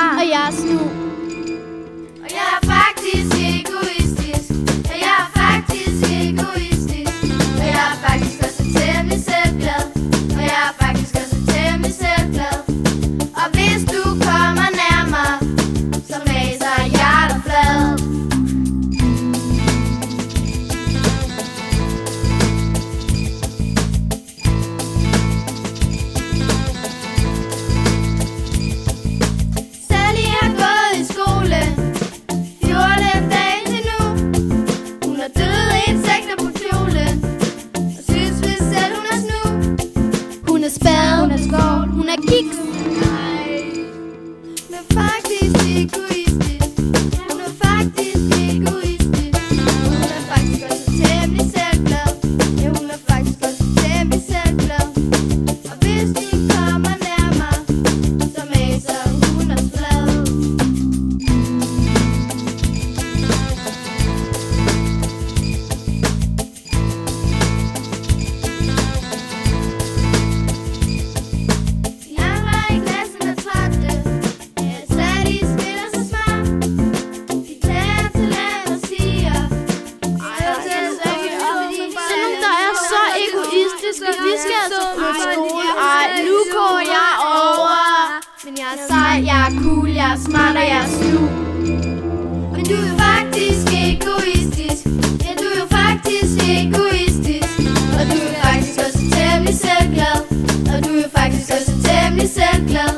far, og jeg er snu. Og jeg er faktisk egoistisk. Og jeg er faktisk egoistisk. Og jeg er faktisk også temmelig selvglad. Og jeg er faktisk også temmelig selvglad. Og hvis du kommer nærmere, så maser jeg dig flad. Sally har gået i skole 14 dage til nu. Hun har døde insekter på kjolen og synes vist selv hun er snu. Hun er spade, hun er skål, hun er kiks. Hun er faktisk egoistisk. Hun er faktisk egoistisk. Hun er faktisk også temmelig selvglad. Ja, hun er faktisk også temmelig selvglad. Og hvis du kommer nærmere, så maser hun os flad. De andre i klassen er trætte. Ja, Sally spiller så smart. De klager til land og siger: ej, det er så ikke Se nogen, der er så egoistiske. De skal altså flytte skole. Ej, nu går jeg over. Men jeg er sej, jeg er cool, jeg er smart og jeg er snu. Men du er jo faktisk egoistisk. Ja, du er jo faktisk egoistisk. Og du er faktisk også temmelig selvglad. Og du er faktisk også temmelig selvglad.